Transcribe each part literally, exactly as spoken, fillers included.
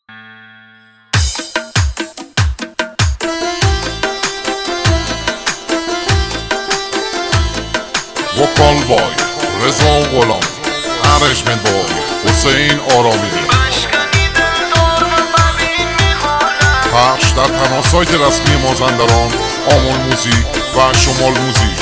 وکال بای رضا غلام، ارجمند بای حسین آرامی، پخش در تنها سایت رسمی مازندران آمل موزیک و شمال موزیک.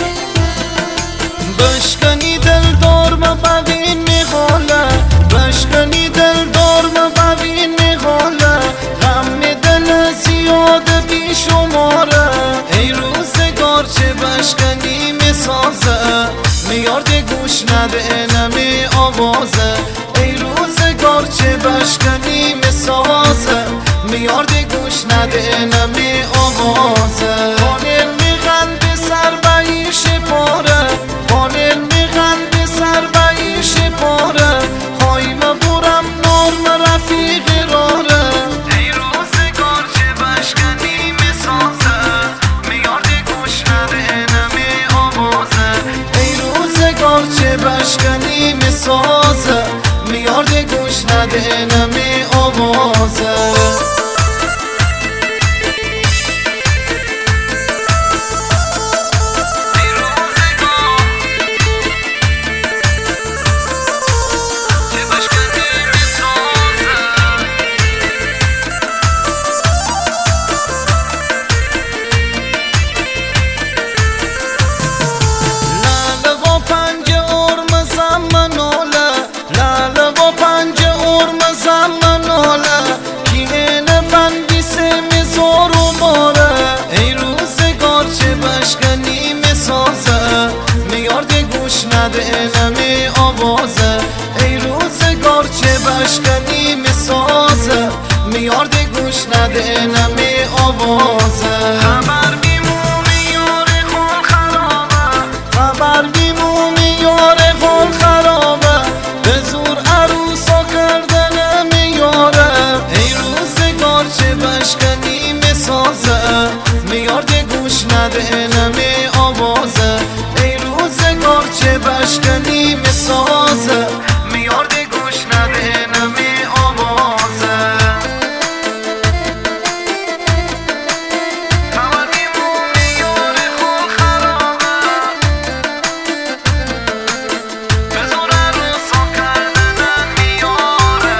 بشکنی دلدار ما ببین میخواله، بشکنی دلدار ما ببین میخواله، غم دل زیاد بی شماره، ای روزگار چه بشکنی میسازه، میارد گوش نده نمی آوازه، ای روزگار چه بشکنی میسازه، میارد گوش نده نمی آوازه. خانل میغند سر بیش پاره، خانل میغند سر بیش پاره، خواهیم برم نرم رفیق راره، ای روزگار چه بشکنی میسازه، میارد گوش نده نمی آوازه، ای روزگار چه بشکنی میسازه، میارد گوش نده نمی آوازه. نمی آوازه، ای روزگار چه بشکنی میسازه، میارد گوش نده نمی آوازه. خبر بیمومی یار خون خرابه، خبر بیمومی یار خون خرابه، به زور عروسا کردن میاره، ای روزگار چه بشکنی میسازه، میارد گوش نده نمی آوازه، ای روزگار چه بشکنی میسازه، میارد گوش نده نمی آوازه. خبر بیمومی یار خون خرابه، به زور عروسا کردن میاره،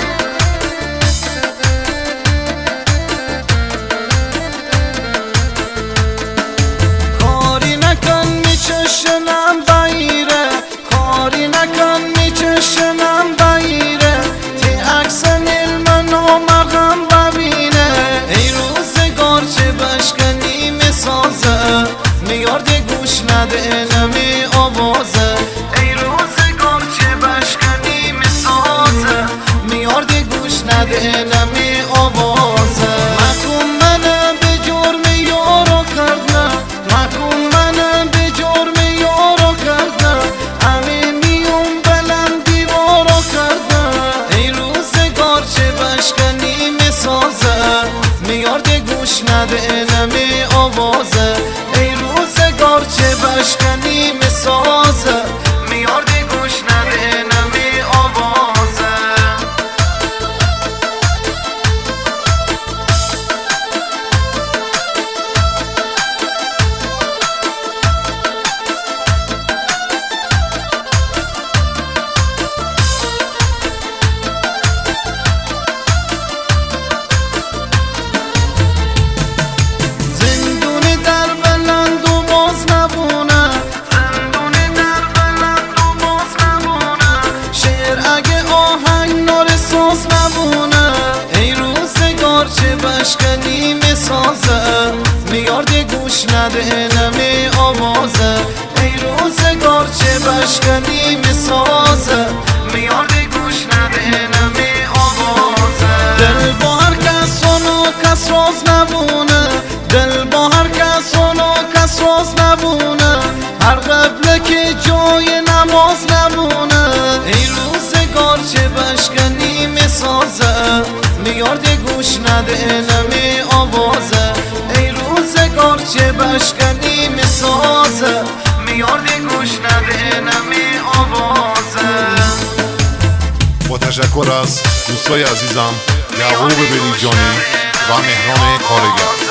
کاری نکن میچشنم بایره، کاری نکن میچشنم بایره، تی اکسن علم نامغم ببینه، ای روزگار چه بشکنی میسازه، میارد گوش نده نمی آوازه، ای روزگار چه بشکنی میسازه، میارد گوش نده نمی آوازه. مکن منم به جرم یارو کردن، مکن منم به جرم یارو کردن، همه میون بلند دیوارو کردن، ای روزگار چه بشکنی میسازه، میارد گوش نده نمی آوازه، ای روزگار چه بشکنی میسازه، میارد گوش نده نمی آوازه. چه بشکنی میسازه، میارد گوش نده نمی آوازه، ای روزگار چه بشکنی میسازه، میارد گوش نده نمی آوازه. دل با هر کس و کس راز نبونه، دل با هر کس و کس راز نبونه، هر قبله که جای نماز نبونه، ای روزگار چه بشکنی میسازه، میارد گوش نده نمی آوازه، ای روزگار چه بشکنی میسازه، میارد گوش نده نمی آوازه. با تشکر از دوستای عزیزم یعقوب بلیجانی و مهران کارگر.